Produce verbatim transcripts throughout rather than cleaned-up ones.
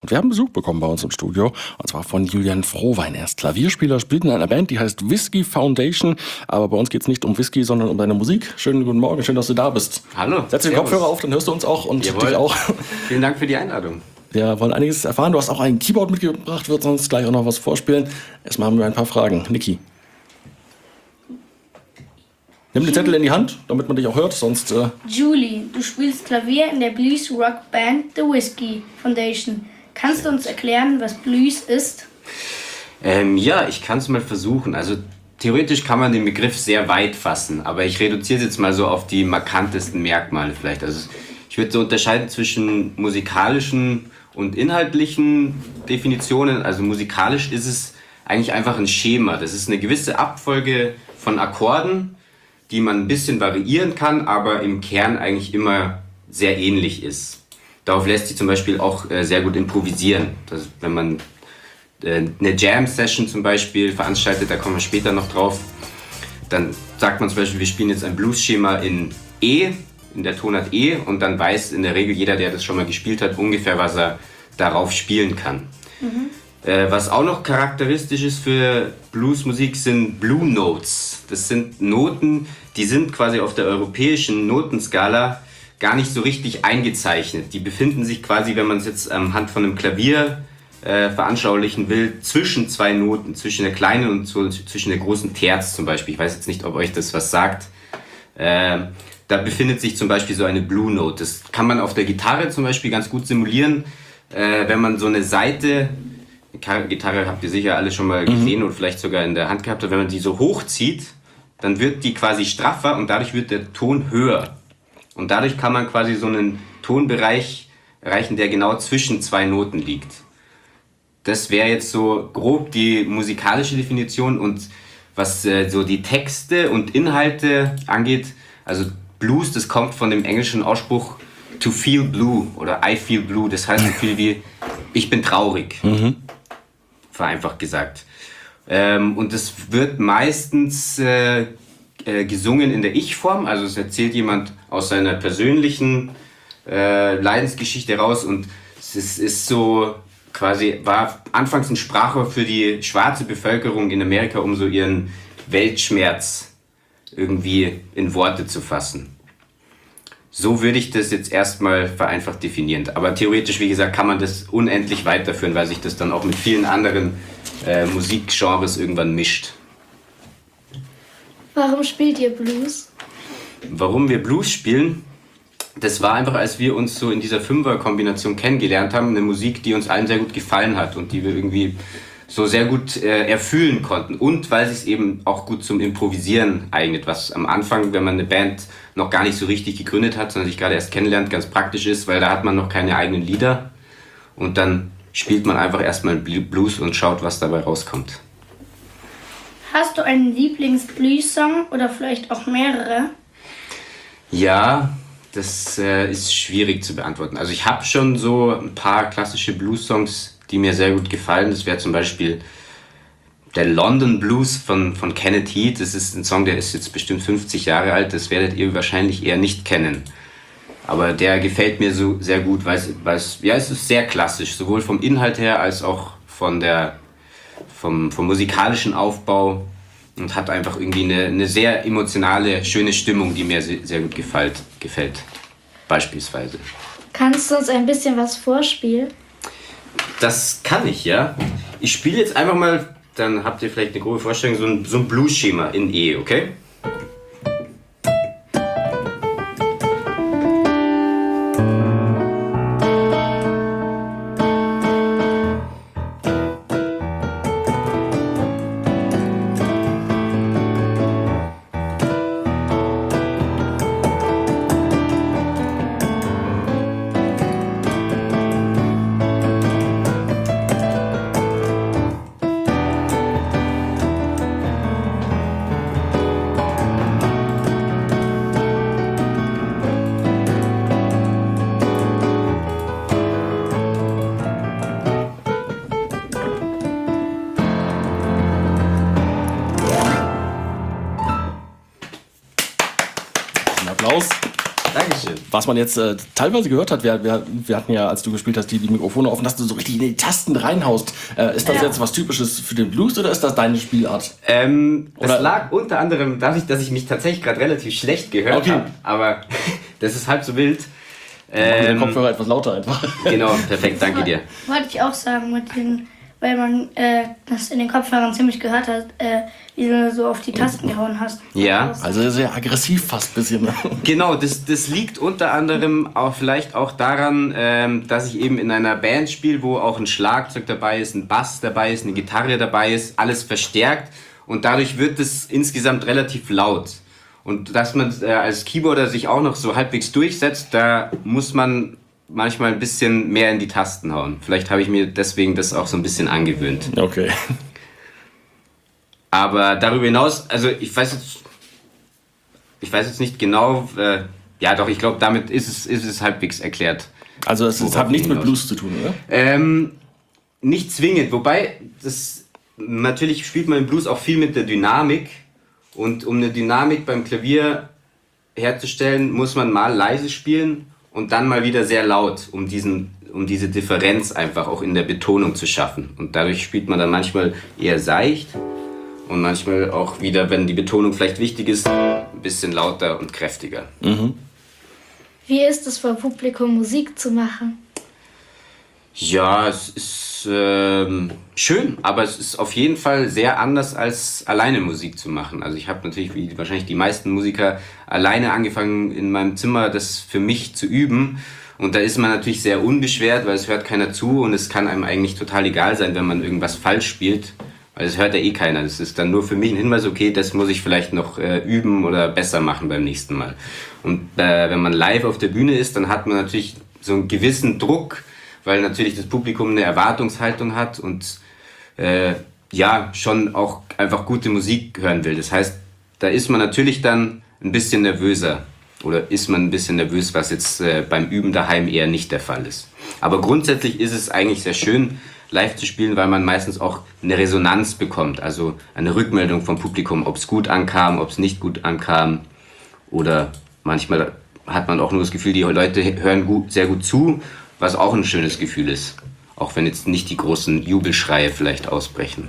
Und wir haben Besuch bekommen bei uns im Studio, und zwar von Julian Frohwein. Er ist Klavierspieler, spielt in einer Band, die heißt Whisky Foundation. Aber bei uns geht es nicht um Whisky, sondern um deine Musik. Schönen guten Morgen, schön, dass du da bist. Hallo. Setz den Kopfhörer auf, dann hörst du uns auch und Jawohl. dich auch. Vielen Dank für die Einladung. Wir wollen einiges erfahren. Du hast auch ein Keyboard mitgebracht, wird sonst gleich auch noch was vorspielen. Erstmal haben wir ein paar Fragen. Niki. Nimm den Zettel in die Hand, damit man dich auch hört, sonst... Äh Julie, du spielst Klavier in der Blues-Rock-Band The Whisky Foundation. Kannst du uns erklären, was Blues ist? Ähm, ja, ich kann es mal versuchen. Also theoretisch kann man den Begriff sehr weit fassen, aber ich reduziere es jetzt mal so auf die markantesten Merkmale vielleicht. Also ich würde so unterscheiden zwischen musikalischen und inhaltlichen Definitionen. Also musikalisch ist es eigentlich einfach ein Schema. Das ist eine gewisse Abfolge von Akkorden, die man ein bisschen variieren kann, aber im Kern eigentlich immer sehr ähnlich ist. Darauf lässt sich zum Beispiel auch äh, sehr gut improvisieren. Das, wenn man äh, eine Jam-Session zum Beispiel veranstaltet, da kommen wir später noch drauf, dann sagt man zum Beispiel, wir spielen jetzt ein Blues-Schema in E, in der Tonart E, und dann weiß in der Regel jeder, der das schon mal gespielt hat, ungefähr, was er darauf spielen kann. Mhm. Äh, was auch noch charakteristisch ist für Bluesmusik sind Blue Notes. Das sind Noten, die sind quasi auf der europäischen Notenskala gar nicht so richtig eingezeichnet. Die befinden sich quasi, wenn man es jetzt anhand von einem Klavier äh, veranschaulichen will, zwischen zwei Noten, zwischen der kleinen und so, zwischen der großen Terz zum Beispiel. Ich weiß jetzt nicht, ob euch das was sagt. Äh, da befindet sich zum Beispiel so eine Blue Note. Das kann man auf der Gitarre zum Beispiel ganz gut simulieren, äh, wenn man so eine Saite, Gitarre habt ihr sicher alle schon mal gesehen mhm. oder vielleicht sogar in der Hand gehabt, wenn man die so hochzieht, dann wird die quasi straffer und dadurch wird der Ton höher. Und dadurch kann man quasi so einen Tonbereich erreichen, der genau zwischen zwei Noten liegt. Das wäre jetzt so grob die musikalische Definition. Und was äh, so die Texte und Inhalte angeht, also Blues, das kommt von dem englischen Ausspruch to feel blue oder I feel blue. Das heißt so viel wie ich bin traurig, mhm. vereinfacht gesagt. Ähm, und es wird meistens äh, äh, gesungen in der Ich-Form, also es erzählt jemand aus seiner persönlichen äh, Leidensgeschichte raus, und es ist, ist so quasi, war anfangs ein Sprachrohr für die schwarze Bevölkerung in Amerika, um so ihren Weltschmerz irgendwie in Worte zu fassen. So würde ich das jetzt erstmal vereinfacht definieren. Aber theoretisch, wie gesagt, kann man das unendlich weiterführen, weil sich das dann auch mit vielen anderen äh, Musikgenres irgendwann mischt. Warum spielt ihr Blues? Warum wir Blues spielen? Das war einfach, als wir uns so in dieser Fünfer-Kombination kennengelernt haben, eine Musik, die uns allen sehr gut gefallen hat und die wir irgendwie so sehr gut äh, erfühlen konnten. Und weil es sich eben auch gut zum Improvisieren eignet, was am Anfang, wenn man eine Band noch gar nicht so richtig gegründet hat, sondern sich gerade erst kennenlernt, ganz praktisch ist, weil da hat man noch keine eigenen Lieder. Und dann spielt man einfach erstmal Blues und schaut, was dabei rauskommt. Hast du einen Lieblings-Blues-Song oder vielleicht auch mehrere? Ja, das äh, ist schwierig zu beantworten. Also ich habe schon so ein paar klassische Blues-Songs, die mir sehr gut gefallen. Das wäre zum Beispiel der London Blues von, von Kenneth Heath. Das ist ein Song, der ist jetzt bestimmt fünfzig Jahre alt. Das werdet ihr wahrscheinlich eher nicht kennen. Aber der gefällt mir so sehr gut, weil es, ja, es ist sehr klassisch, sowohl vom Inhalt her als auch von der, vom, vom musikalischen Aufbau, und hat einfach irgendwie eine, eine sehr emotionale, schöne Stimmung, die mir sehr, sehr gut gefällt, gefällt, beispielsweise. Kannst du uns ein bisschen was vorspielen? Das kann ich, ja. Ich spiele jetzt einfach mal, dann habt ihr vielleicht eine grobe Vorstellung, so ein, so ein Blues-Schema in E, okay? Was man jetzt äh, teilweise gehört hat, wir, wir, wir hatten ja, als du gespielt hast, die, die Mikrofone offen, dass du so richtig in die Tasten reinhaust. Äh, ist das Ja. jetzt was Typisches für den Blues oder ist das deine Spielart? Ähm, Oder- es lag unter anderem dadurch, dass ich mich tatsächlich gerade relativ schlecht gehört Okay. habe, aber das ist halb so wild. Mach den Ähm, Kopfhörer etwas lauter einfach. genau, perfekt, danke dir. Wollte ich auch sagen, mit den, weil man äh, das in den Kopfhörern ziemlich gehört hat, äh, wie du so auf die Tasten gehauen hast. Ja. Also sehr aggressiv fast ein bisschen. Genau, das, das liegt unter anderem auch vielleicht auch daran, ähm, dass ich eben in einer Band spiele, wo auch ein Schlagzeug dabei ist, ein Bass dabei ist, eine Gitarre dabei ist, alles verstärkt und dadurch wird es insgesamt relativ laut. Und dass man äh, als Keyboarder sich auch noch so halbwegs durchsetzt, da muss man manchmal ein bisschen mehr in die Tasten hauen. Vielleicht habe ich mir deswegen das auch so ein bisschen angewöhnt. Okay. Aber darüber hinaus, also ich weiß jetzt, ich weiß jetzt nicht genau, äh, ja doch, ich glaube, damit ist es, ist es halbwegs erklärt. Also es, es Worauf hat nichts mit hinaus? Blues zu tun, oder? Ähm, nicht zwingend, wobei, das, natürlich spielt man im Blues auch viel mit der Dynamik und um eine Dynamik beim Klavier herzustellen, muss man mal leise spielen und dann mal wieder sehr laut, um, diesen, um diese Differenz einfach auch in der Betonung zu schaffen. Und dadurch spielt man dann manchmal eher seicht und manchmal auch wieder, wenn die Betonung vielleicht wichtig ist, ein bisschen lauter und kräftiger. Wie ist es vor Publikum Musik zu machen? Ja, es ist ähm, schön, aber es ist auf jeden Fall sehr anders als alleine Musik zu machen. Also ich habe natürlich, wie wahrscheinlich die meisten Musiker, alleine angefangen in meinem Zimmer das für mich zu üben. Und da ist man natürlich sehr unbeschwert, weil es hört keiner zu und es kann einem eigentlich total egal sein, wenn man irgendwas falsch spielt. Weil es hört ja eh keiner. Das ist dann nur für mich ein Hinweis, okay, das muss ich vielleicht noch äh, üben oder besser machen beim nächsten Mal. Und äh, wenn man live auf der Bühne ist, dann hat man natürlich so einen gewissen Druck, weil natürlich das Publikum eine Erwartungshaltung hat und äh, ja, schon auch einfach gute Musik hören will. Das heißt, da ist man natürlich dann ein bisschen nervöser oder ist man ein bisschen nervös, was jetzt äh, beim Üben daheim eher nicht der Fall ist. Aber grundsätzlich ist es eigentlich sehr schön, live zu spielen, weil man meistens auch eine Resonanz bekommt, also eine Rückmeldung vom Publikum, ob es gut ankam, ob es nicht gut ankam oder manchmal hat man auch nur das Gefühl, die Leute hören gut, sehr gut zu, was auch ein schönes Gefühl ist, auch wenn jetzt nicht die großen Jubelschreie vielleicht ausbrechen.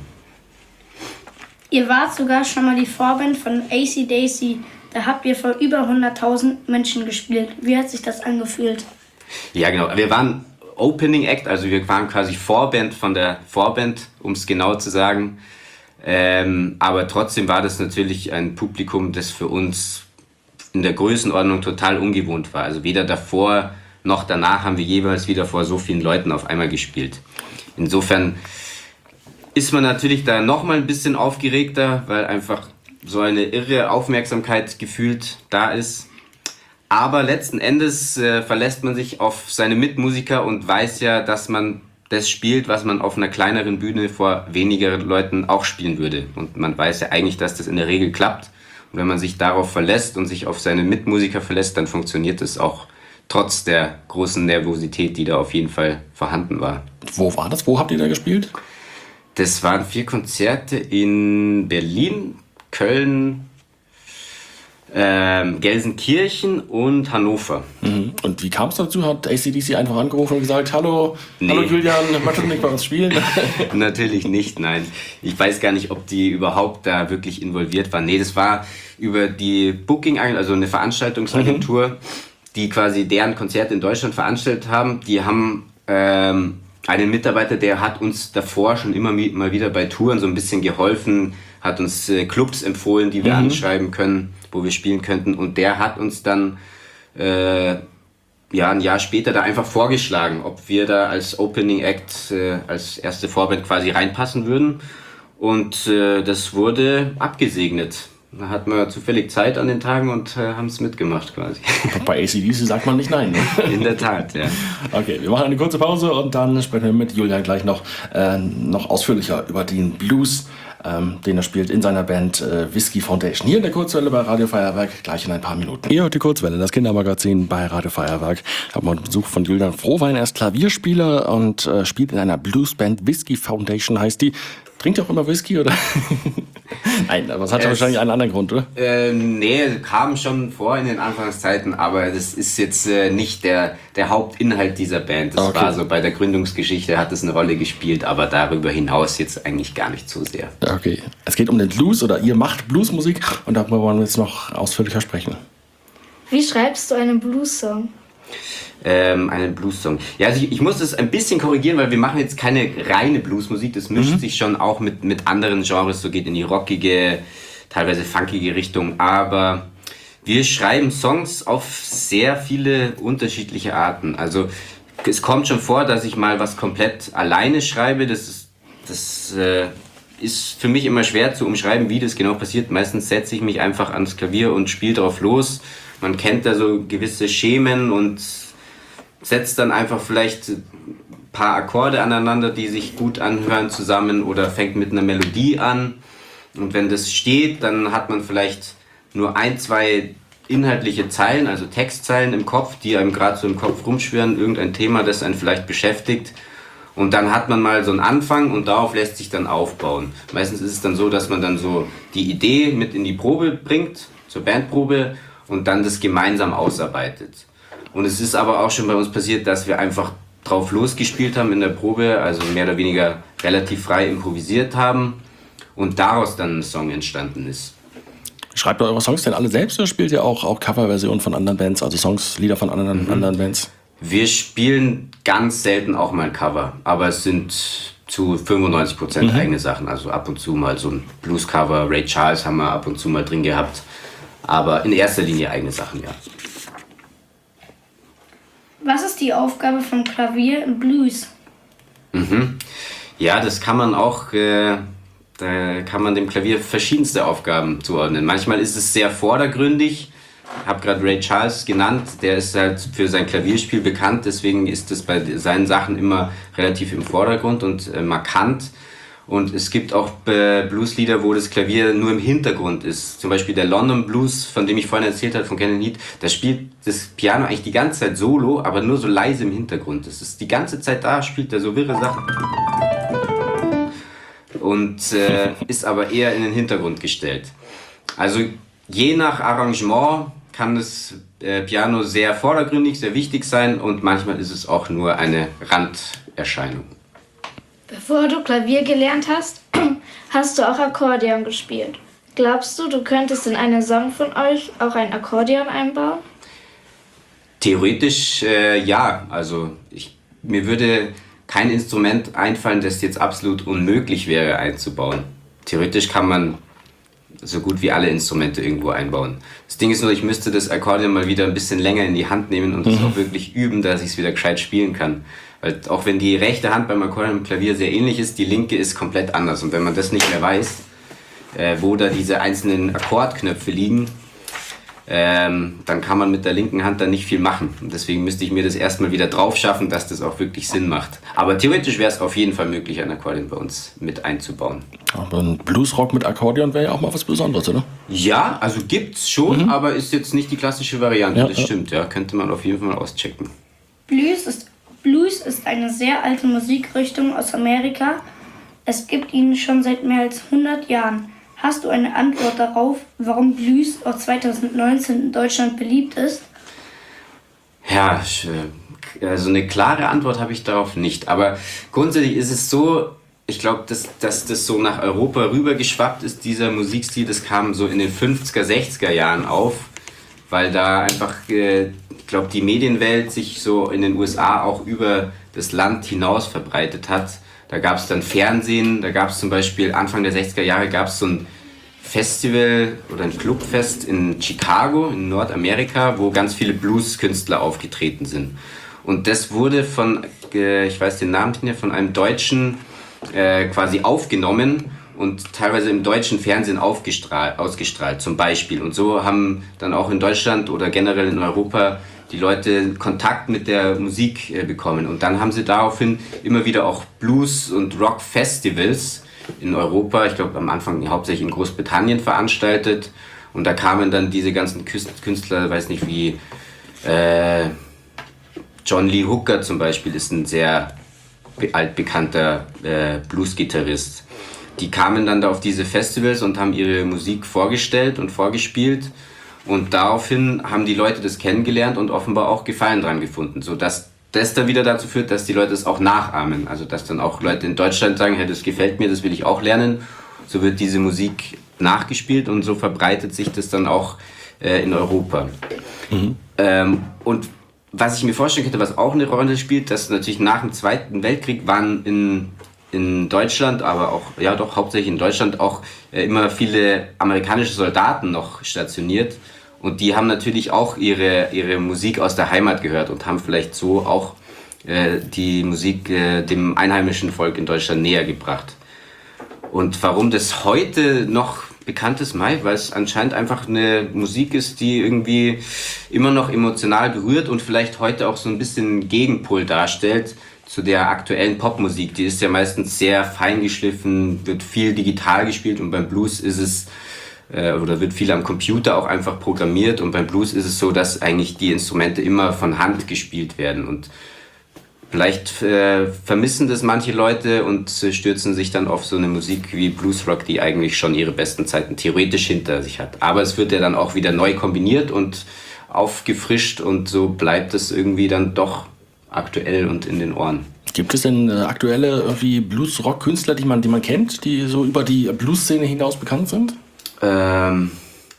Ihr wart sogar schon mal die Vorband von A C D C. Da habt ihr vor über hunderttausend Menschen gespielt. Wie hat sich das angefühlt? Ja, genau. Wir waren Opening Act, also wir waren quasi Vorband von der Vorband, um es genau zu sagen. Ähm, aber trotzdem war das natürlich ein Publikum, das für uns in der Größenordnung total ungewohnt war. Also weder davor noch danach haben wir jeweils wieder vor so vielen Leuten auf einmal gespielt. Insofern ist man natürlich da nochmal ein bisschen aufgeregter, weil einfach so eine irre Aufmerksamkeit gefühlt da ist. Aber letzten Endes äh, verlässt man sich auf seine Mitmusiker und weiß ja, dass man das spielt, was man auf einer kleineren Bühne vor weniger Leuten auch spielen würde. Und man weiß ja eigentlich, dass das in der Regel klappt. Und wenn man sich darauf verlässt und sich auf seine Mitmusiker verlässt, dann funktioniert es auch trotz der großen Nervosität, die da auf jeden Fall vorhanden war. Wo war das? Wo habt ihr da gespielt? Das waren vier Konzerte in Berlin, Köln, ähm, Gelsenkirchen und Hannover. Mhm. Und wie kam es dazu? Hat A C D C einfach angerufen und gesagt, hallo, Nee. hallo Julian, möchtest du nicht bei uns spielen? Natürlich nicht, nein. Ich weiß gar nicht, ob die überhaupt da wirklich involviert waren. Nee, das war über die Booking, also eine Veranstaltungsagentur, mhm. die quasi deren Konzerte in Deutschland veranstaltet haben. Die haben ähm, einen Mitarbeiter, der hat uns davor schon immer mal wieder bei Touren so ein bisschen geholfen, hat uns äh, Clubs empfohlen, die wir mhm. anschreiben können, wo wir spielen könnten. Und der hat uns dann äh, ja, ein Jahr später da einfach vorgeschlagen, ob wir da als Opening Act, äh, als erste Vorband quasi reinpassen würden. Und äh, das wurde abgesegnet. Da hatten wir zufällig Zeit an den Tagen und äh, haben es mitgemacht quasi. Bei A C D C sagt man nicht nein. Ne? In der Tat, ja. Okay, wir machen eine kurze Pause und dann sprechen wir mit Julian gleich noch, äh, noch ausführlicher über den Blues, ähm, den er spielt in seiner Band äh, Whisky Foundation. Hier in der Kurzwelle bei Radio Feuerwerk, gleich in ein paar Minuten. Hier heute die Kurzwelle, das Kindermagazin bei Radio Feuerwerk. Ich habe mal einen Besuch von Julian Frohwein. Er ist Klavierspieler und äh, spielt in einer Bluesband. Whisky Foundation heißt die. Trinkt ihr auch immer Whisky, oder? Nein, aber es hat ja wahrscheinlich einen anderen Grund, oder? Äh, nee, kam schon vor in den Anfangszeiten, aber das ist jetzt äh, nicht der, der Hauptinhalt dieser Band. Das Okay. war so bei der Gründungsgeschichte, hat es eine Rolle gespielt, aber darüber hinaus jetzt eigentlich gar nicht so sehr. Ja, okay. Es geht um den Blues, oder ihr macht Bluesmusik, und darüber wollen wir jetzt noch ausführlicher sprechen. Wie schreibst du einen Blues-Song? Ähm, einen Blues-Song. Ja, also ich, ich muss das ein bisschen korrigieren, weil wir machen jetzt keine reine Bluesmusik. Das mischt mhm. sich schon auch mit, mit anderen Genres, so geht in die rockige, teilweise funkige Richtung. Aber wir schreiben Songs auf sehr viele unterschiedliche Arten. Also es kommt schon vor, dass ich mal was komplett alleine schreibe. Das ist, das, äh, ist für mich immer schwer zu umschreiben, wie das genau passiert. Meistens setze ich mich einfach ans Klavier und spiele drauf los. Man kennt da so gewisse Schemen und setzt dann einfach vielleicht ein paar Akkorde aneinander, die sich gut anhören zusammen, oder fängt mit einer Melodie an. Und wenn das steht, dann hat man vielleicht nur ein, zwei inhaltliche Zeilen, also Textzeilen im Kopf, die einem gerade so im Kopf rumschwirren, irgendein Thema, das einen vielleicht beschäftigt. Und dann hat man mal so einen Anfang und darauf lässt sich dann aufbauen. Meistens ist es dann so, dass man dann so die Idee mit in die Probe bringt, zur Bandprobe, und dann das gemeinsam ausarbeitet. Und es ist aber auch schon bei uns passiert, dass wir einfach drauf losgespielt haben in der Probe, also mehr oder weniger relativ frei improvisiert haben und daraus dann ein Song entstanden ist. Schreibt ihr eure Songs denn alle selbst, oder spielt ihr auch, auch Coverversionen von anderen Bands, also Songs, Lieder von anderen, mhm. anderen Bands? Wir spielen ganz selten auch mal ein Cover, aber es sind zu fünfundneunzig Prozent mhm. eigene Sachen. Also ab und zu mal so ein Blues-Cover, Ray Charles haben wir ab und zu mal drin gehabt, aber in erster Linie eigene Sachen, ja. Was ist die Aufgabe vom Klavier im Blues? Mhm. Ja, das kann man auch, äh, da kann man dem Klavier verschiedenste Aufgaben zuordnen. Manchmal ist es sehr vordergründig. Ich habe gerade Ray Charles genannt, der ist halt für sein Klavierspiel bekannt, deswegen ist das bei seinen Sachen immer relativ im Vordergrund und äh, markant. Und es gibt auch äh, Blueslieder, wo das Klavier nur im Hintergrund ist. Zum Beispiel der London Blues, von dem ich vorhin erzählt habe, von Kenny Heat. Da spielt das Piano eigentlich die ganze Zeit solo, aber nur so leise im Hintergrund. Das ist die ganze Zeit da, spielt er so wirre Sachen. Und äh, ist aber eher in den Hintergrund gestellt. Also je nach Arrangement kann das äh, Piano sehr vordergründig, sehr wichtig sein, und manchmal ist es auch nur eine Randerscheinung. Bevor du Klavier gelernt hast, hast du auch Akkordeon gespielt. Glaubst du, du könntest in einen Song von euch auch ein Akkordeon einbauen? Theoretisch äh, ja. Also ich, mir würde kein Instrument einfallen, das jetzt absolut unmöglich wäre einzubauen. Theoretisch kann man so gut wie alle Instrumente irgendwo einbauen. Das Ding ist nur, ich müsste das Akkordeon mal wieder ein bisschen länger in die Hand nehmen und das mhm. auch wirklich üben, dass ich es wieder gescheit spielen kann. Weil auch wenn die rechte Hand beim Akkordeon und Klavier sehr ähnlich ist, die linke ist komplett anders. Und wenn man das nicht mehr weiß, äh, wo da diese einzelnen Akkordknöpfe liegen, ähm, dann kann man mit der linken Hand dann nicht viel machen. Und deswegen müsste ich mir das erstmal wieder drauf schaffen, dass das auch wirklich Sinn macht. Aber theoretisch wäre es auf jeden Fall möglich, ein Akkordeon bei uns mit einzubauen. Aber ein Bluesrock mit Akkordeon wäre ja auch mal was Besonderes, oder? Ja, also gibt's schon, mhm. aber ist jetzt nicht die klassische Variante. Ja, das ja. stimmt, ja, könnte man auf jeden Fall mal auschecken. Blues ist, Blues ist eine sehr alte Musikrichtung aus Amerika. Es gibt ihn schon seit mehr als hundert Jahren. Hast du eine Antwort darauf, warum Blues auch zwanzig neunzehn in Deutschland beliebt ist? Ja, also eine klare Antwort habe ich darauf nicht. Aber grundsätzlich ist es so, ich glaube, dass, dass das so nach Europa rübergeschwappt ist, dieser Musikstil. Das kam so in den fünfziger, sechziger Jahren auf, weil da einfach, ich glaube, die Medienwelt sich so in den U S A auch über das Land hinaus verbreitet hat. Da gab es dann Fernsehen, da gab es zum Beispiel Anfang der sechziger Jahre gab es so ein Festival oder ein Clubfest in Chicago in Nordamerika, wo ganz viele Blueskünstler aufgetreten sind. Und das wurde von, äh, ich weiß den Namen nicht mehr, von einem Deutschen äh, quasi aufgenommen und teilweise im deutschen Fernsehen aufgestrahlt, ausgestrahlt zum Beispiel. Und so haben dann auch in Deutschland oder generell in Europa die Leute Kontakt mit der Musik äh, bekommen. Und dann haben sie daraufhin immer wieder auch Blues- und Rock-Festivals in Europa, ich glaube am Anfang hauptsächlich in Großbritannien veranstaltet. Und da kamen dann diese ganzen Künstler, weiß nicht wie äh, John Lee Hooker zum Beispiel ist ein sehr be- altbekannter äh, Blues-Gitarrist. die kamen dann da auf diese Festivals und haben ihre Musik vorgestellt und vorgespielt. Und daraufhin haben die Leute das kennengelernt und offenbar auch Gefallen dran gefunden, sodass das dann wieder dazu führt, dass die Leute es auch nachahmen. Also dass dann auch Leute in Deutschland sagen, hey, das gefällt mir, das will ich auch lernen. So wird diese Musik nachgespielt und so verbreitet sich das dann auch äh, in Europa. Mhm. Ähm, und was ich mir vorstellen könnte, was auch eine Rolle spielt, dass natürlich nach dem Zweiten Weltkrieg waren in, in Deutschland, aber auch, ja doch, hauptsächlich in Deutschland auch äh, immer viele amerikanische Soldaten noch stationiert. Und die haben natürlich auch ihre, ihre Musik aus der Heimat gehört und haben vielleicht so auch äh, die Musik äh, dem einheimischen Volk in Deutschland näher gebracht. Und warum das heute noch bekannt ist, weil es anscheinend einfach eine Musik ist, die irgendwie immer noch emotional berührt und vielleicht heute auch so ein bisschen Gegenpol darstellt zu der aktuellen Popmusik. Die ist ja meistens sehr feingeschliffen, wird viel digital gespielt und beim Blues ist es oder wird viel am Computer auch einfach programmiert und beim Blues ist es so, dass eigentlich die Instrumente immer von Hand gespielt werden und vielleicht äh, vermissen das manche Leute und äh, stürzen sich dann auf so eine Musik wie Bluesrock, die eigentlich schon ihre besten Zeiten theoretisch hinter sich hat. Aber es wird ja dann auch wieder neu kombiniert und aufgefrischt und so bleibt es irgendwie dann doch aktuell und in den Ohren. Gibt es denn äh, aktuelle irgendwie Blues-Rock-Künstler, die man, die man kennt, die so über die Blues-Szene hinaus bekannt sind? Ähm,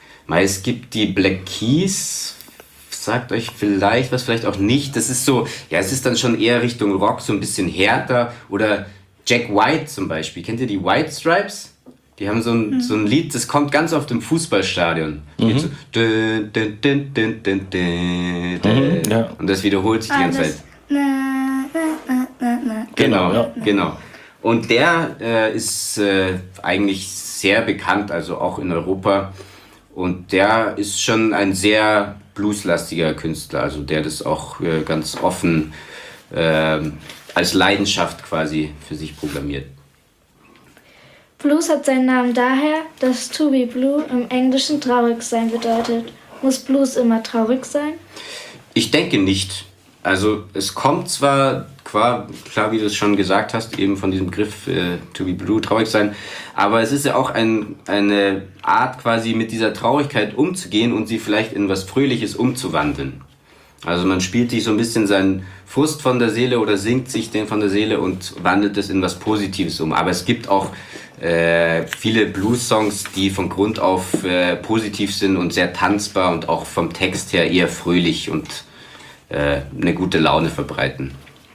es gibt die Black Keys, sagt euch vielleicht was, vielleicht auch nicht. Das ist so, ja, es ist dann schon eher Richtung Rock, so ein bisschen härter. Oder Jack White zum Beispiel. Kennt ihr die White Stripes? Die haben so ein, mhm. so ein Lied, das kommt ganz oft im Fußballstadion. Mhm. So, dün, dün, dün, dün, dün, dün, dün. Mhm, ja. Und das wiederholt sich die ganze Zeit. Na, na, na, na. Genau, ja. genau. Und der äh, ist äh, eigentlich sehr bekannt, also auch in Europa. Und der ist schon ein sehr blueslastiger Künstler, also der das auch äh, ganz offen äh, als Leidenschaft quasi für sich programmiert. Blues hat seinen Namen daher, dass to be blue im Englischen traurig sein bedeutet. Muss Blues immer traurig sein? Ich denke nicht. Also es kommt zwar, klar, klar wie du es schon gesagt hast, eben von diesem Begriff äh, to be blue, traurig sein, aber es ist ja auch ein, eine Art quasi mit dieser Traurigkeit umzugehen und sie vielleicht in was Fröhliches umzuwandeln. Also man spielt sich so ein bisschen seinen Frust von der Seele oder singt sich den von der Seele und wandelt es in was Positives um. Aber es gibt auch äh, viele Blues-Songs, die von Grund auf äh, positiv sind und sehr tanzbar und auch vom Text her eher fröhlich und eine gute Laune verbreiten.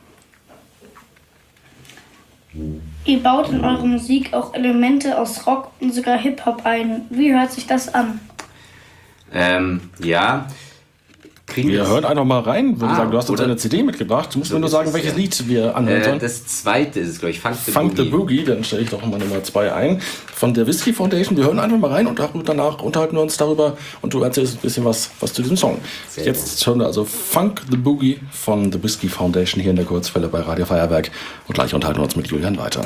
Ihr baut in eure Musik auch Elemente aus Rock und sogar Hip-Hop ein. Wie hört sich das an? Ähm, ja. Kriegen wir hören einfach mal rein. Würde ah, sagen, du hast uns eine C D mitgebracht. Du musst so mir nur sagen, welches ja. Lied wir anhören sollen. Äh, das zweite ist es, glaube ich, Funk the Funk Boogie. the Boogie, dann stelle ich doch mal Nummer zwei ein. Von der Whisky Foundation. Wir hören einfach mal rein und danach unterhalten wir uns darüber und du erzählst ein bisschen was, was zu diesem Song. Sehr Jetzt hören wir also Funk the Boogie von The Whisky Foundation hier in der Kurzwelle bei Radio Feuerwerk und gleich unterhalten wir uns mit Julian weiter.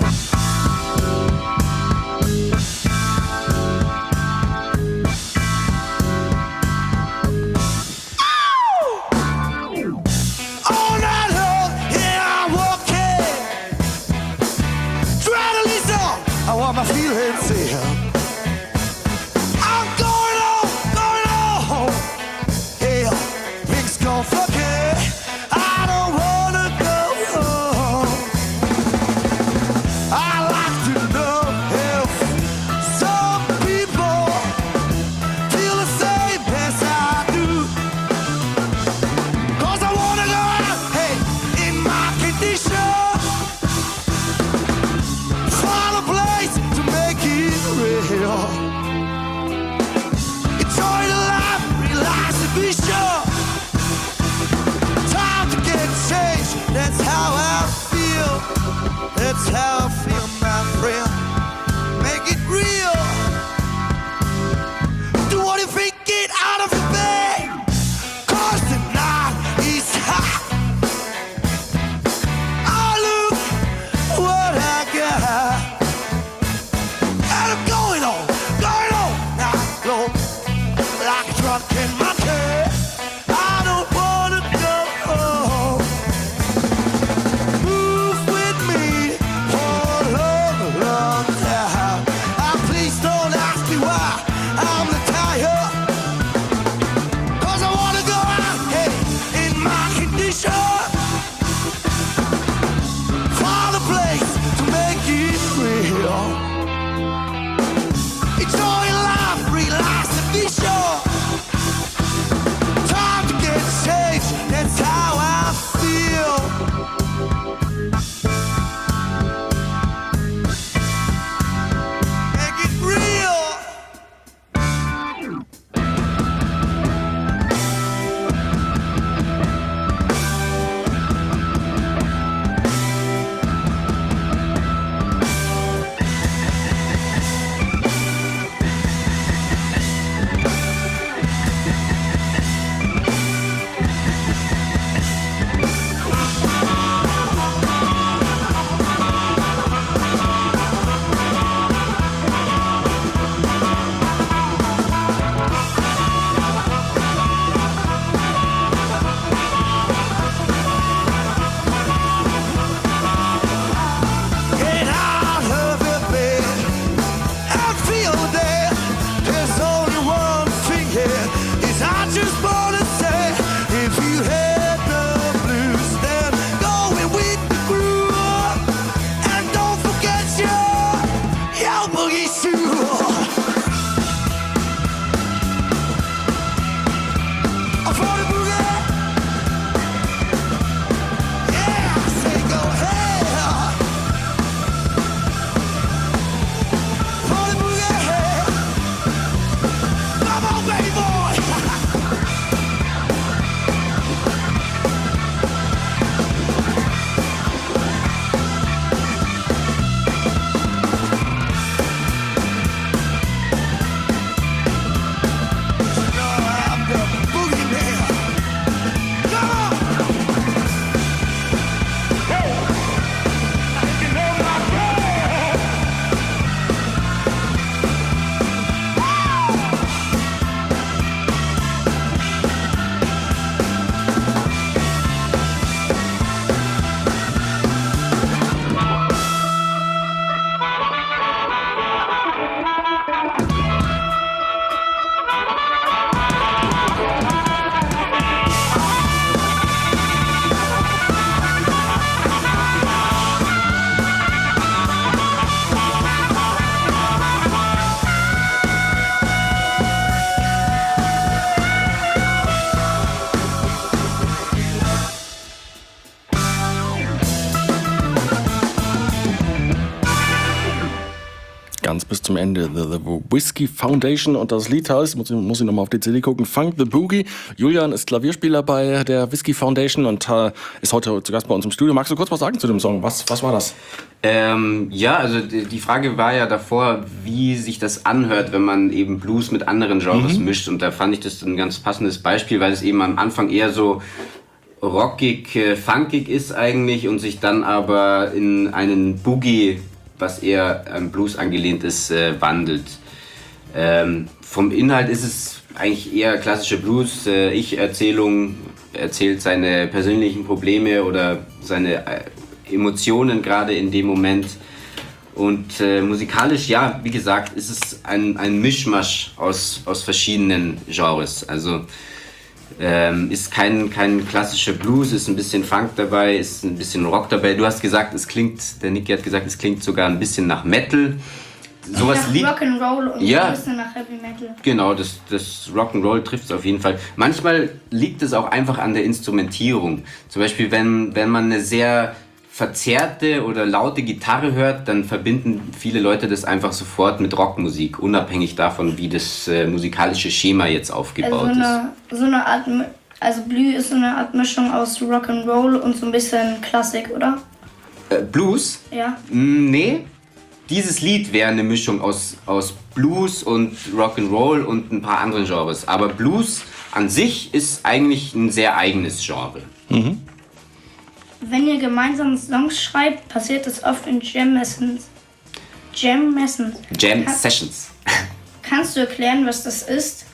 Move with me. ganz bis zum Ende. The, the Whiskey Foundation und das Lied heißt, muss ich, muss ich nochmal auf die C D gucken, Funk the Boogie. Julian ist Klavierspieler bei der Whiskey Foundation und äh, ist heute zu Gast bei uns im Studio. Magst du kurz was sagen zu dem Song? Was, was war das? Ähm, ja, also die, die Frage war ja davor, wie sich das anhört, wenn man eben Blues mit anderen Genres mhm. mischt. Und da fand ich das ein ganz passendes Beispiel, weil es eben am Anfang eher so rockig, äh, funkig ist eigentlich und sich dann aber in einen Boogie, was eher an Blues angelehnt ist, äh, wandelt. Ähm, vom Inhalt ist es eigentlich eher klassische Blues, äh, Ich-Erzählung, erzählt seine persönlichen Probleme oder seine äh, Emotionen gerade in dem Moment. Und äh, musikalisch, ja, wie gesagt, ist es ein, ein Mischmasch aus, aus verschiedenen Genres. Also Ähm, ist kein, kein klassischer Blues, ist ein bisschen Funk dabei, ist ein bisschen Rock dabei. Du hast gesagt, es klingt, der Niki hat gesagt, es klingt sogar ein bisschen nach Metal. Sowas nach liegt. Rock'n'Roll und ja, ein bisschen nach Heavy Metal. Genau, das, das Rock'n'Roll trifft es auf jeden Fall. Manchmal liegt es auch einfach an der Instrumentierung. Zum Beispiel, wenn, wenn man eine sehr verzerrte oder laute Gitarre hört, dann verbinden viele Leute das einfach sofort mit Rockmusik, unabhängig davon, wie das äh, musikalische Schema jetzt aufgebaut also eine, ist. So eine Art, also Blue ist so eine Art Mischung aus Rock'n'Roll und so ein bisschen Klassik, oder? Äh, Blues? Ja. Mm, nee. Dieses Lied wäre eine Mischung aus, aus Blues und Rock'n'Roll und ein paar anderen Genres. Aber Blues an sich ist eigentlich ein sehr eigenes Genre. Mhm. Wenn ihr gemeinsam Songs schreibt, passiert das oft in Jam-Sessions. Jam-Sessions. Jam-Sessions. Kannst du erklären, was das ist?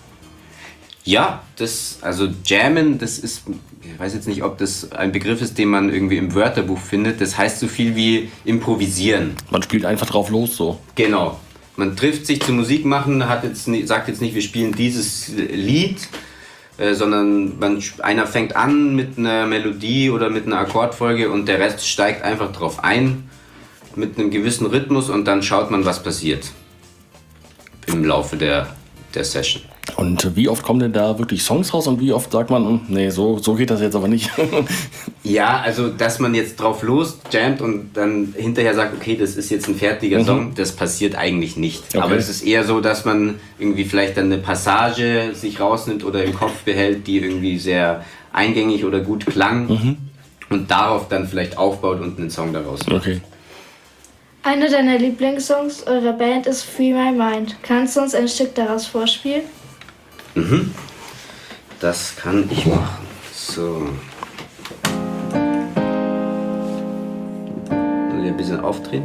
Ja, das, also Jammen, das ist, ich weiß jetzt nicht, ob das ein Begriff ist, den man irgendwie im Wörterbuch findet. Das heißt so viel wie improvisieren. Man spielt einfach drauf los so. Genau. Man trifft sich zum Musik machen, hat jetzt, sagt jetzt nicht, wir spielen dieses Lied, Äh, sondern man, einer fängt an mit einer Melodie oder mit einer Akkordfolge und der Rest steigt einfach drauf ein mit einem gewissen Rhythmus und dann schaut man, was passiert im Laufe der, der Session. Und wie oft kommen denn da wirklich Songs raus und wie oft sagt man, hm, nee, so, so geht das jetzt aber nicht? Ja, also dass man jetzt drauf los jammt und dann hinterher sagt, okay, das ist jetzt ein fertiger mhm. Song, das passiert eigentlich nicht. Okay. Aber es ist eher so, dass man irgendwie vielleicht dann eine Passage sich rausnimmt oder im Kopf behält, die irgendwie sehr eingängig oder gut klang mhm. und darauf dann vielleicht aufbaut und einen Song daraus macht. Okay. Einer deiner Lieblingssongs eurer Band ist Free My Mind. Kannst du uns ein Stück daraus vorspielen? Mhm. Das kann ich machen. So. Soll ich ein bisschen aufdrehen?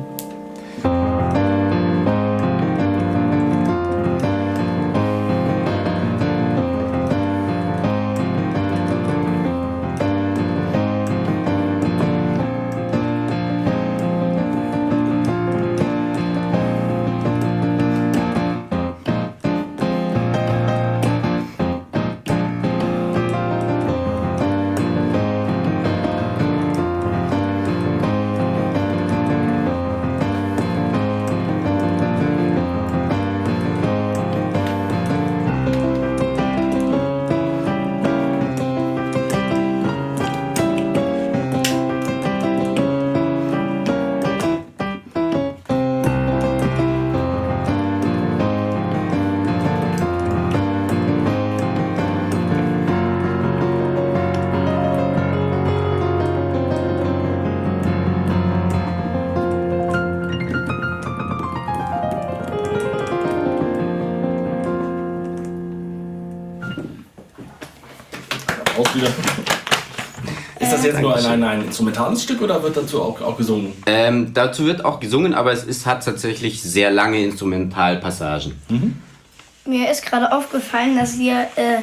Ist das jetzt nur ein, ein, ein instrumentales Stück oder wird dazu auch, auch gesungen? Ähm, dazu wird auch gesungen, aber es ist, hat tatsächlich sehr lange Instrumentalpassagen. Mhm. Mir ist gerade aufgefallen, dass ihr, äh,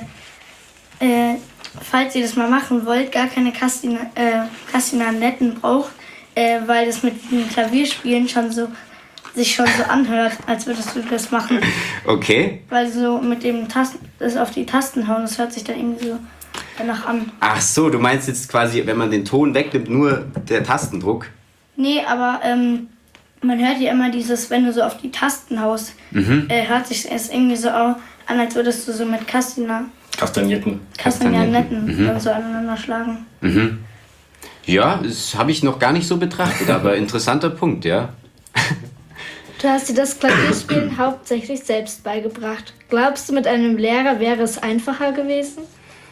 äh, falls ihr das mal machen wollt, gar keine Kastina, äh, Kastinanetten braucht, äh, weil das mit dem Klavierspielen schon so, sich schon so anhört, als würdest du das machen. Okay. Weil so mit dem Tasten, das auf die Tasten hauen, das hört sich dann irgendwie so danach an. Ach so, du meinst jetzt quasi, wenn man den Ton wegnimmt, nur der Tastendruck? Nee, aber ähm, man hört ja immer dieses, wenn du so auf die Tasten haust, mhm. äh, hört sich es irgendwie so an, als würdest du so mit Kastina, Kastagnetten, Kastagnetten mhm. dann so aneinander schlagen. Mhm. Ja, das habe ich noch gar nicht so betrachtet, aber interessanter Punkt, ja. Du hast dir das Klavierspielen hauptsächlich selbst beigebracht. Glaubst du, mit einem Lehrer wäre es einfacher gewesen?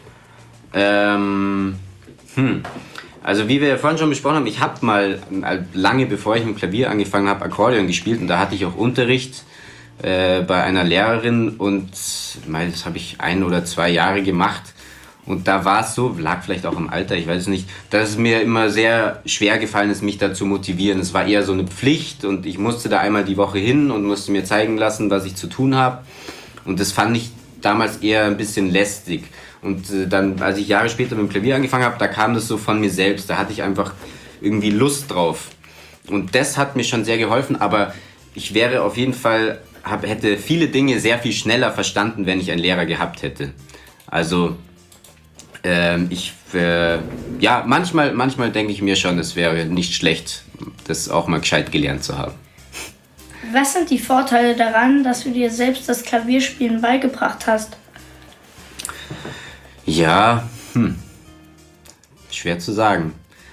Ähm, hm. Also wie wir ja vorhin schon besprochen haben, ich habe mal lange bevor ich mit dem Klavier angefangen habe, Akkordeon gespielt und da hatte ich auch Unterricht äh, bei einer Lehrerin und das habe ich ein oder zwei Jahre gemacht. Und da war es so, lag vielleicht auch im Alter, ich weiß es nicht, dass es mir immer sehr schwer gefallen ist, mich da zu motivieren. Es war eher so eine Pflicht und ich musste da einmal die Woche hin und musste mir zeigen lassen, was ich zu tun habe. Und das fand ich damals eher ein bisschen lästig. Und äh, dann, als ich Jahre später mit dem Klavier angefangen habe, da kam das so von mir selbst. Da hatte ich einfach irgendwie Lust drauf. Und das hat mir schon sehr geholfen, aber ich wäre auf jeden Fall, hab, hätte viele Dinge sehr viel schneller verstanden, wenn ich einen Lehrer gehabt hätte. Also... Ähm, ich, äh, ja, manchmal, manchmal denke ich mir schon, es wäre nicht schlecht, das auch mal gescheit gelernt zu haben. Was sind die Vorteile daran, dass du dir selbst das Klavierspielen beigebracht hast? Ja, hm, schwer zu sagen.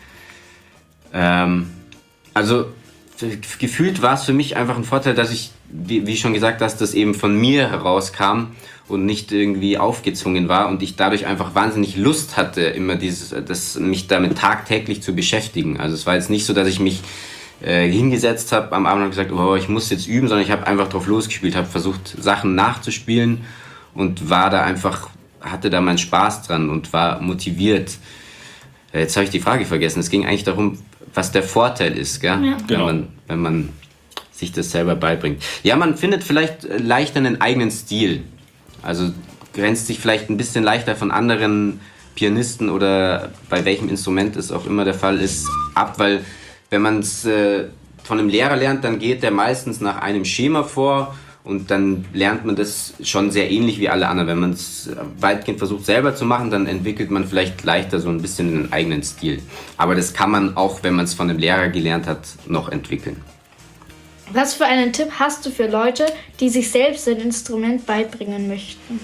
Ähm, also f- gefühlt war es für mich einfach ein Vorteil, dass ich, wie, wie schon gesagt, dass das eben von mir herauskam und nicht irgendwie aufgezwungen war und ich dadurch einfach wahnsinnig Lust hatte, immer dieses, das, mich damit tagtäglich zu beschäftigen. Also es war jetzt nicht so, dass ich mich äh, hingesetzt habe am Abend und gesagt, oh, ich muss jetzt üben, sondern ich habe einfach drauf losgespielt, habe versucht, Sachen nachzuspielen und war da einfach, hatte da meinen Spaß dran und war motiviert. Äh, jetzt habe ich die Frage vergessen. Es ging eigentlich darum, was der Vorteil ist, gell? Ja. Wenn man, wenn man sich das selber beibringt. Ja, man findet vielleicht leichter einen eigenen Stil. Also grenzt sich vielleicht ein bisschen leichter von anderen Pianisten oder bei welchem Instrument es auch immer der Fall ist, ab, weil wenn man es äh, von einem Lehrer lernt, dann geht der meistens nach einem Schema vor und dann lernt man das schon sehr ähnlich wie alle anderen. Wenn man es weitgehend versucht selber zu machen, dann entwickelt man vielleicht leichter so ein bisschen einen eigenen Stil. Aber das kann man auch, wenn man es von einem Lehrer gelernt hat, noch entwickeln. Was für einen Tipp hast du für Leute, die sich selbst ein Instrument beibringen möchten?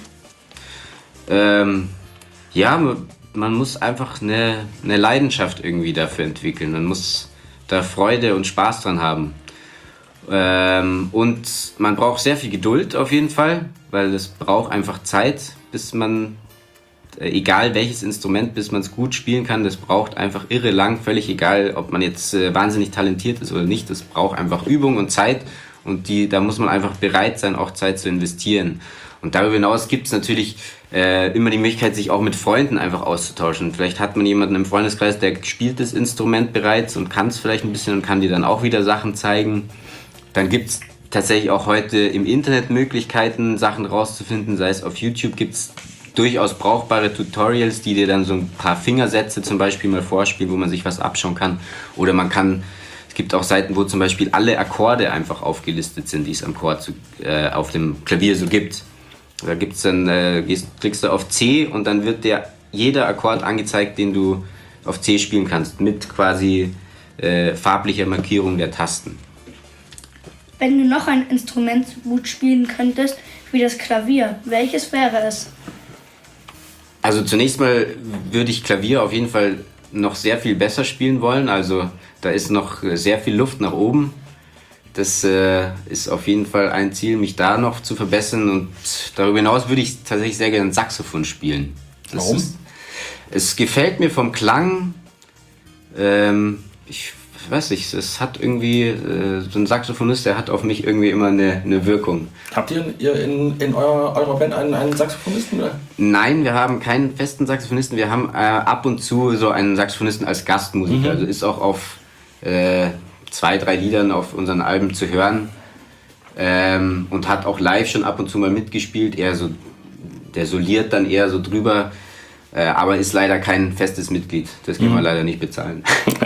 Ähm, ja, man muss einfach eine, eine Leidenschaft irgendwie dafür entwickeln. Man muss da Freude und Spaß dran haben. Ähm, und man braucht sehr viel Geduld auf jeden Fall, weil es braucht einfach Zeit, bis man, äh, egal welches Instrument, bis man es gut spielen kann, das braucht einfach irre lang, völlig egal, ob man jetzt äh, wahnsinnig talentiert ist oder nicht, das braucht einfach Übung und Zeit und die, da muss man einfach bereit sein, auch Zeit zu investieren. Und darüber hinaus gibt es natürlich äh, immer die Möglichkeit, sich auch mit Freunden einfach auszutauschen. Vielleicht hat man jemanden im Freundeskreis, der spielt das Instrument bereits und kann es vielleicht ein bisschen und kann dir dann auch wieder Sachen zeigen. Dann gibt es tatsächlich auch heute im Internet Möglichkeiten, Sachen rauszufinden, sei es auf YouTube gibt es durchaus brauchbare Tutorials, die dir dann so ein paar Fingersätze zum Beispiel mal vorspielen, wo man sich was abschauen kann. Oder man kann, es gibt auch Seiten, wo zum Beispiel alle Akkorde einfach aufgelistet sind, die es am Chord zu, äh, auf dem Klavier so gibt. Da gibt's dann, äh, gehst, klickst du auf C und dann wird dir jeder Akkord angezeigt, den du auf C spielen kannst, mit quasi äh, farblicher Markierung der Tasten. Wenn du noch ein Instrument so gut spielen könntest wie das Klavier, welches wäre es? Also zunächst mal würde ich Klavier auf jeden Fall noch sehr viel besser spielen wollen. Also da ist noch sehr viel Luft nach oben. Das äh, ist auf jeden Fall ein Ziel, mich da noch zu verbessern. Und darüber hinaus würde ich tatsächlich sehr gerne Saxophon spielen. Das Warum? Ist, es gefällt mir vom Klang. Ähm, ich weiß nicht, es hat irgendwie, äh, so ein Saxophonist, der hat auf mich irgendwie immer eine, eine Wirkung. Habt ihr, ihr in, in eurer, eurer Band einen, einen Saxophonisten? Oder? Nein, wir haben keinen festen Saxophonisten. Wir haben äh, ab und zu so einen Saxophonisten als Gastmusiker. Mhm. Also ist auch auf äh, zwei, drei Liedern auf unseren Alben zu hören. Ähm, und hat auch live schon ab und zu mal mitgespielt. Eher so, der soliert dann eher so drüber. Äh, aber ist leider kein festes Mitglied. Das können Mhm. wir leider nicht bezahlen.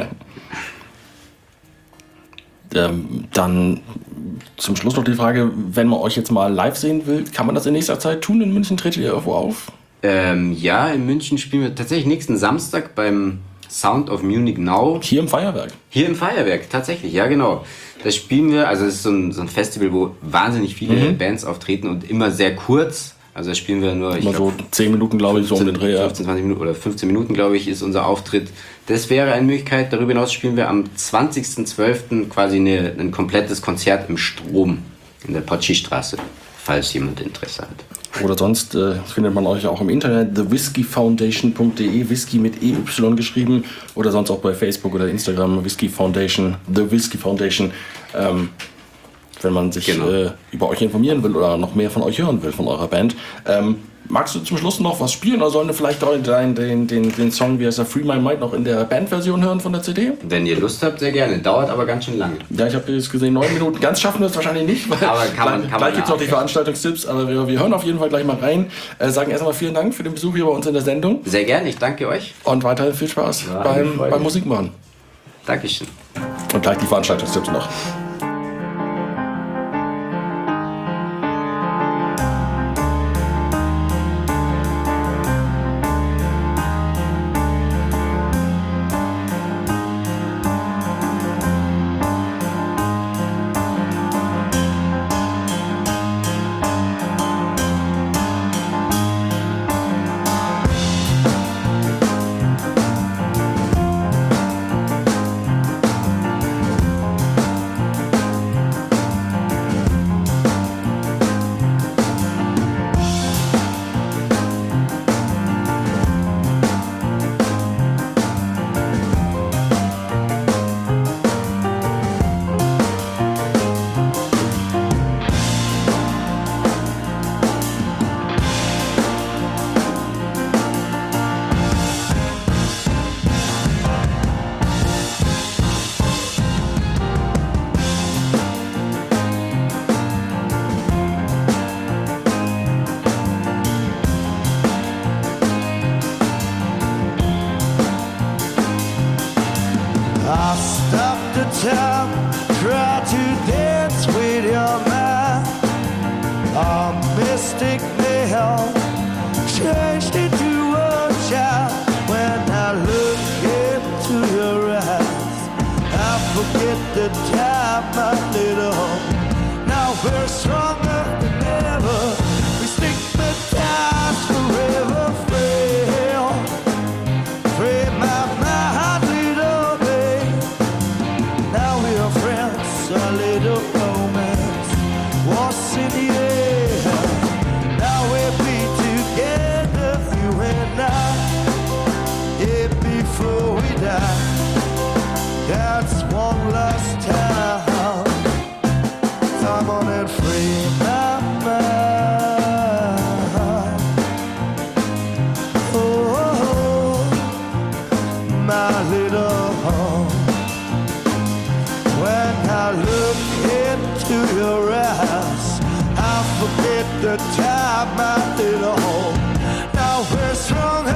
Ähm, dann zum Schluss noch die Frage, wenn man euch jetzt mal live sehen will, kann man das in nächster Zeit tun? In München tretet ihr irgendwo auf? Ähm, ja, in München spielen wir tatsächlich nächsten Samstag beim Sound of Munich Now. Hier im Feuerwerk? Hier im Feuerwerk, tatsächlich, ja genau. Das spielen wir, also es ist so ein, so ein Festival, wo wahnsinnig viele Mhm. Bands auftreten und immer sehr kurz. Also da spielen wir nur, ich Mal glaube, so zehn Minuten, glaube ich, so um den Dreh. Ja. fünfzehn, zwanzig Minuten oder fünfzehn Minuten, glaube ich, ist unser Auftritt. Das wäre eine Möglichkeit. Darüber hinaus spielen wir am zwanzigsten zwölften quasi eine, ein komplettes Konzert im Strom in der Potschi-Straße, falls jemand Interesse hat. Oder sonst äh, findet man euch auch im Internet, the whisky foundation punkt de, Whisky mit E Y geschrieben, oder sonst auch bei Facebook oder Instagram, Whisky Foundation, The Whisky Foundation. Ähm, wenn man sich Genau. äh, über euch informieren will oder noch mehr von euch hören will, von eurer Band. Ähm, magst du zum Schluss noch was spielen oder sollen wir vielleicht den, den, den, den Song, wie heißt der, Free My Mind, noch in der Bandversion hören von der C D? Wenn ihr Lust habt, sehr gerne. Dauert aber ganz schön lange. Ja, ich habe jetzt gesehen, neun Minuten. Ganz schaffen wir es wahrscheinlich nicht, weil Aber kann man- gleich, kann man gleich gibt es noch die nachdenken. Veranstaltungstipps, aber wir, wir hören auf jeden Fall gleich mal rein. Äh, sagen erstmal vielen Dank für den Besuch hier bei uns in der Sendung Sehr gerne, ich danke euch. und weiterhin viel Spaß Ja, beim, Freude. beim Musikmachen. Dankeschön. Und gleich die Veranstaltungstipps noch. I stopped the time, tried to dance with your mind. A mystic male changed into a child. When I look into your eyes, I forget the time I little. Now we're stronger than ever. We stick the ties forever frail. Free my mind, little babe. Now we are friends, a little romance was in the air. Now we'll be together, you and I. Yeah, before we die. That's one last time. Time on and free my mind. Oh, my little home. When I look into your eyes, I forget the time I did home. Now we're strong.